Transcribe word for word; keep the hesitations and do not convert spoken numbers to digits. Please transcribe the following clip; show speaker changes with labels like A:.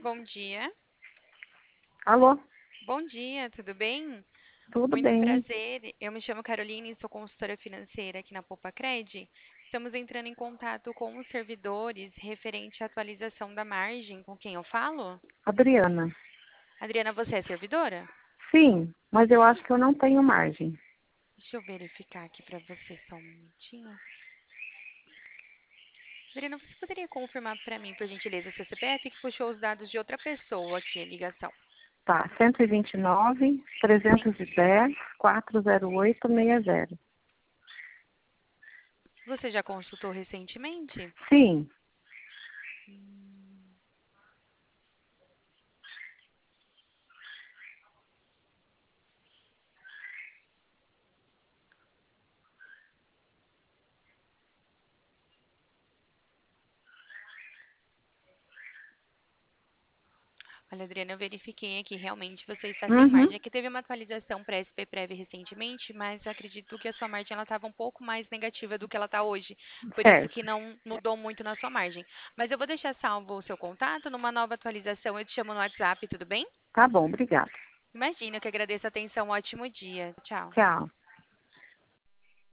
A: Bom dia.
B: Alô,
A: Bom dia, tudo bem?
B: tudo
A: Muito
B: bem?
A: prazer. Eu me chamo Caroline, sou consultora financeira aqui na Poupa-Cred. Estamos entrando em contato com os servidores referente à atualização da margem. Com quem eu falo?
B: Adriana.
A: Adriana, você é servidora?
B: Sim, mas eu acho que eu não tenho margem.
A: Deixa eu verificar aqui para você só um minutinho. Adriana, você poderia confirmar para mim, por gentileza, seu C P F que puxou os dados de outra pessoa aqui, a ligação?
B: Tá, cento e vinte e nove,
A: Sim.
B: trezentos e dez, quatrocentos e oito, sessenta.
A: Você já consultou recentemente?
B: Sim.
A: Olha, Adriana, eu verifiquei aqui, realmente você está sem
B: Uhum.
A: margem. Aqui teve uma atualização para S P Prev recentemente, mas acredito que a sua margem ela estava um pouco mais negativa do que ela está hoje. Por isso que
B: Certo.
A: não mudou muito na sua margem. Mas eu vou deixar salvo o seu contato. Numa nova atualização, eu te chamo no WhatsApp, tudo bem?
B: Tá bom, obrigada.
A: Imagina, eu que agradeço a atenção. Um ótimo dia. Tchau.
B: Tchau.